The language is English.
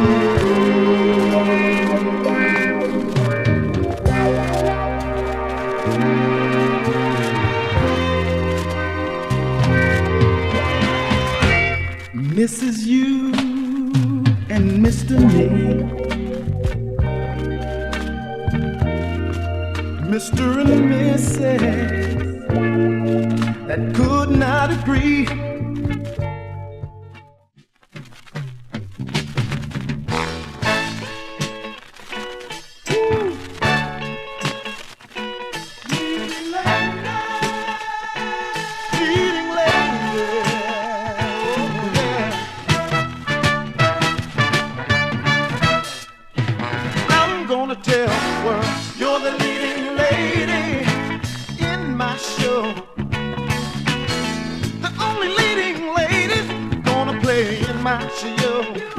Mrs. You and Mr. Me, Mr. and Mrs. that could not agree. Tell the world you're the leading lady in my show. The only leading lady gonna play in my show.